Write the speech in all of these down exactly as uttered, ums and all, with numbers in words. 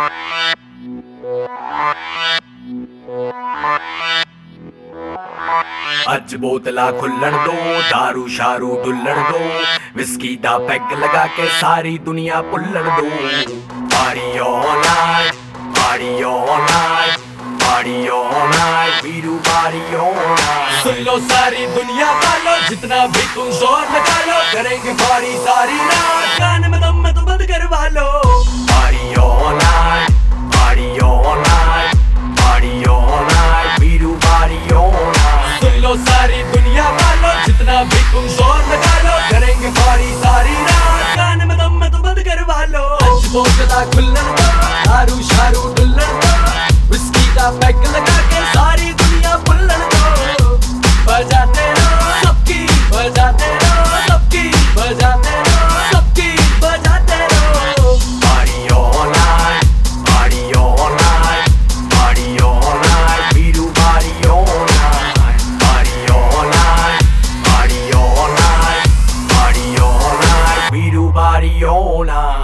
अज बोतला खुल्लण दो, दारू शारू डुल्लण दो, विस्की दा पैग लगा के सारी दुनिया पुल्लण दो। Party all night, party all night, party all night, Veeru party all night. सुन लो सारी दुनिया वालों, जितना भी तुम जोर लगा लो, करेंगे पार्टी सारी रात, गाने में दम में तो बंद करवा लो। Party all night, party all night, party all night, Veeru party all night. सुन लो सारी दुनिया वालों, जितना भी तुम जोर लगा लो, करेंगे पार्टी सारी रात, गाने में दम में तो बंद करवा लो। आज बोतला खुल्लण दो, दारू शारू डुल्लण दो, विस्की दा पैग लगा के सारी दुनिया पुल्लण दो। बजाते रहो सबकी, बजाते रहो सबकी, बजाते रहो सबकी, बजाते रहो। Party all night, party all night, party all night, Veeru party all night. Party all night, party all night, party all night, Veeru party all night.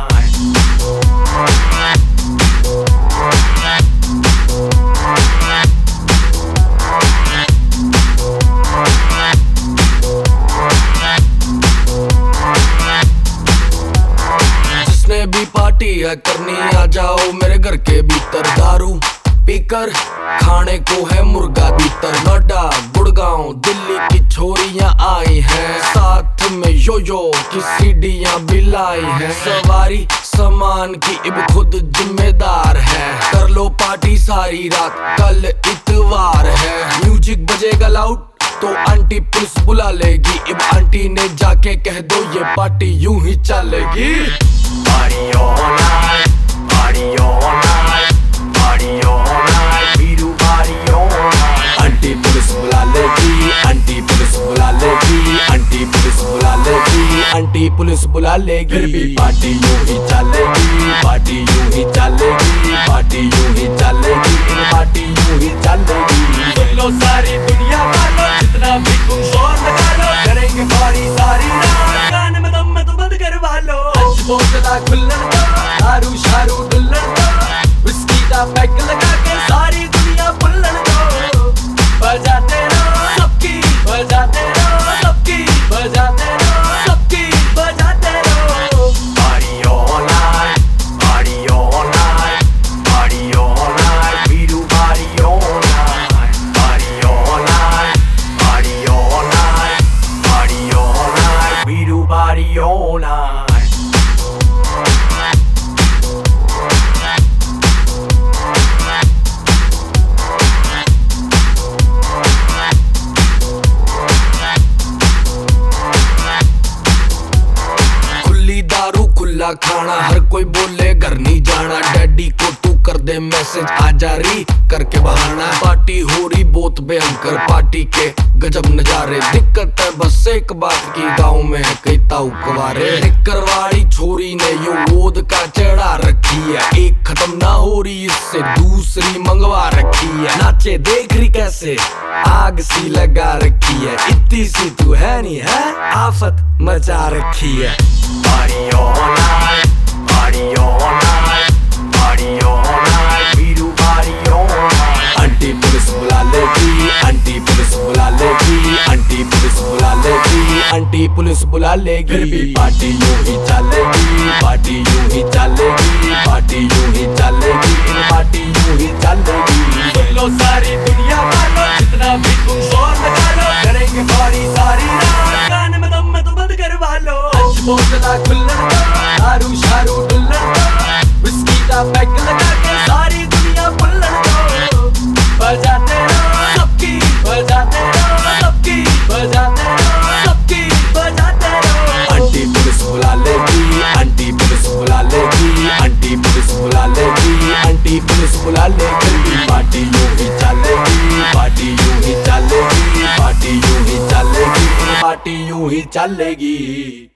भी पार्टी है करनी, आ जाओ मेरे घर के भीतर, दारू पीकर खाने को है मुर्गा भीतर। नोएडा गुड़गांव दिल्ली की छोरियां आई हैं, साथ में यो यो की सीढ़ियां भी लाई हैं। सवारी सामान की इब खुद जिम्मेदार है, कर लो पार्टी सारी रात, कल इतवार है। म्यूजिक बजेगा लाउड तो आंटी पुलिस बुला लेगी, इब आंटी ने जाके कह दो ये पार्टी यूं ही चलेगी। Party all night, party all night, party all night, Veeru party all night. Aunty police बुला लेगी, आंटी पुलिस बुला लेगी, आंटी पुलिस बुला लेगी, आंटी पुलिस बुला लेगी। फिर भी पार्टी यूं ही चलेगी, पार्टी यूं ही चलेगी, पार्टी यूं ही चलेगी, पार्टी यूं ही चलेगी। सुन लो सारी दुनिया वालों, जितना भी तुम जोर लगा लो, करेंगे पार्टी सारी रात, गाने में दम में तो बंद करवा लो। आज बोतला खुल्लण दो, दारू शारू डुल्लण दो, विस्की दा पैग लगा के सारी दुनिया पुल्लण दो। बजाते रहो सबकी, बजाते रहो सबकी, बजाते रहो सबकी, बजाते रहो। Party all night, party all night, party all night, Veeru party all night. Party all night, party all night, party all night, Veeru party all night. दारू खुला खाना, हर कोई बोले घर नहीं जाना, डैडी को तू कर दे मैसेज, आजा री करके बहाना। पार्टी हो रही बहुत भयंकर, पार्टी के गजब नजारे, दिक्कत है बस एक बात की, गाँव में है कई ताऊ कुंवारे। करवाड़ी छोरी ने यो गोद का चढ़ा रखी है, एक खत्म ना हो रही इससे दूसरी मंगवा रखी है। नाचे देख रही कैसे आग सी लगा रखी है, इतनी सी तू है नहीं है, आफत मचा रखी है। Party all night, party all night, party all night, Veeru party all night. Aunty police बुला लेगी, आंटी पुलिस बुला लेगी, आंटी पुलिस बुला लेगी, आंटी पुलिस बुला लेगी। फिर भी पार्टी यूं ही चलेगी, पार्टी यूं ही चलेगी, पार्टी यूं ही चलेगी, पार्टी यूं ही चलेगी। सुन लो सारी दुनिया वालों, जितना भी तुम जोर लगा लो, करेंगे पार्टी सारी रात, गाने में दम में तो बंद करवा लो। आज बोतला खुल्लण दो, दारू शारू डुल्लण दो, विस्की दा पैग लगा के सारी दुनिया पुल्लण दो। बजाते रहो सबकी, बजाते रहो सबकी, बजाते रहो सबकी, बजाते रहो। आंटी पुलिस बुला लेगी, आंटी पुलिस बुला लेगी, आंटी पुलिस बुला लेगी, आंटी पुलिस बुला लेगी। पार्टी यूं ही चलेगी, पार्टी यूं ही चलेगी, पार्टी यूं ही चलेगी, पार्टी यूं ही चलेगी।